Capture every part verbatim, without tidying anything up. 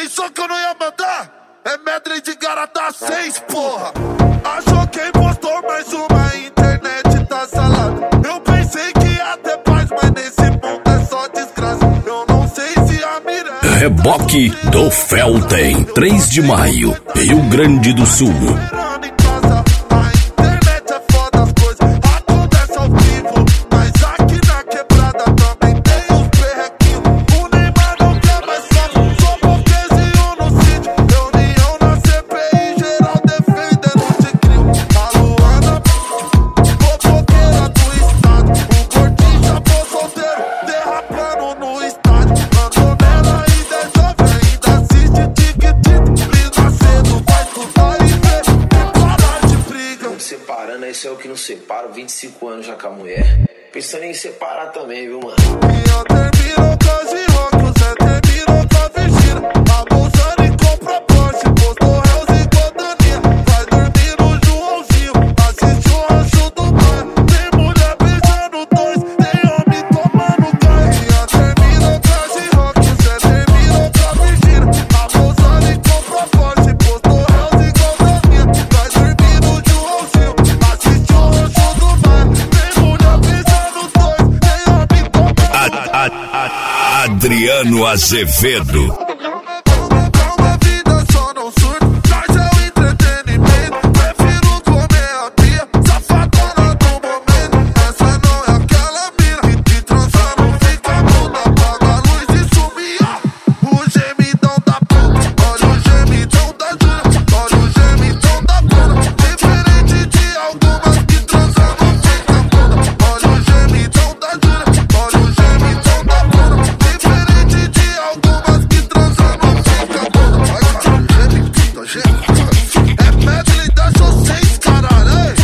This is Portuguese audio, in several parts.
pensou que eu não ia mandar? É medley de Garata seis, porra. Achou que impostor, mais uma internet tá salada. Eu pensei que ia ter paz, mas nesse mundo é só desgraça. Eu não sei se a Miranda... Reboque do Felten, três de maio, Rio Grande do Sul. Separando, esse é o que não separa, vinte e cinco anos já com a mulher. Pensando em separar também, viu, mano? E eu termino com as rock, você terminou com a vestida. Abusando e compra Porsche, postou Hells e Godaninha. Vai dormir no Joãozinho, assiste o rancho do bairro. Tem mulher beijando dois, tem homem tomando gás. E eu termino com as rock, você terminou com a vestida. Abusando e compra Porsche, postou Hells e Godaninha. Vai dormir no Joãozinho, assiste o rancho do bairro. Tem mulher beijando dois, tem homem tomando gás. Adriano Azevedo. Uma vida só não surto, nós é o entretenimento. Prefiro comer a pia, safadona do momento. Essa não é aquela mina que transa, não fica muda. Apaga a luz e sumia o gemidão da puta. Olha o gemidão da Júlia, olha o gemidão da Bruna. Diferente de algumas que transam, não fica muda. Olha o gemidão da Júlia, olha o gemidão da Bruna. Diferente de algumas que transam, não fica muda. Vai, cara, gemidão, gemidão. É medley da Show seis, caralho, ei.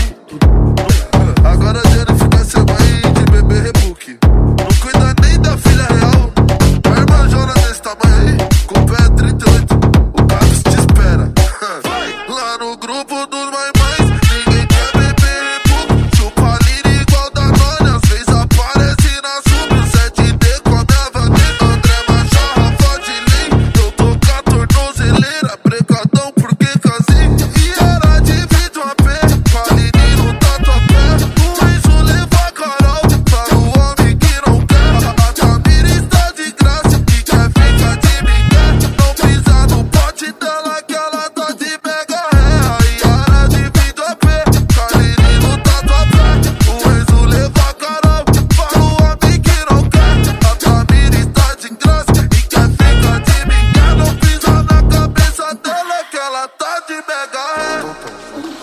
Agora a Jennifer vai ser mãe de bebê rebook. Não cuida nem da filha real. A irmã Jona desse tamanho aí, com o pé trinta e oito, o Carlos te espera. Lá no grupo dos maimães, ninguém quer beber rebook. Chupa lira igual da Nônia, às vezes aparece na sub. O sete D com a minha vadeira, André Machado, Rafa de Lin. Eu tô com a tornozeleira, brecadão porque casei. E era de vidro a pé, qualidade no tatuapé. O Enzo leva a Carol, para o homem que não quer. A Tamira está de graça, que quer ficar de migué. Não pisa no pote dela que ela tá de mega ré. E era de vidro a pé, qualidade no tatuapé. O Enzo leva a Carol, para o homem que não quer. A Tamira está de graça, e quer ficar de migué. Não pisa na cabeça dela que ela tá de mega ré.